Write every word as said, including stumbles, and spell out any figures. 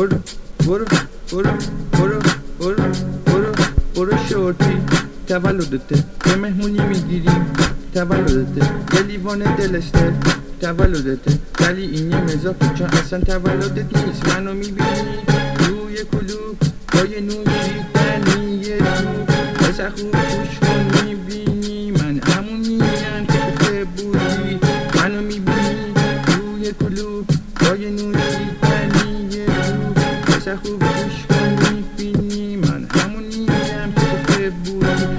برو برو برو برو برو برو برو شورتی تولدته یه مهمونی میگیریم تولدته یه لیوان دلسته تولدته ولی این یه مضافه چون اصلا تولدت نیست. منو میبینی روی کلوب با یه نوشیدنی یه تو بسر خوب گوش کن میبینی من همونیم که گفته بودی. منو میبینی روی کلوب با یه نوشیدنی یه تو بسر خوب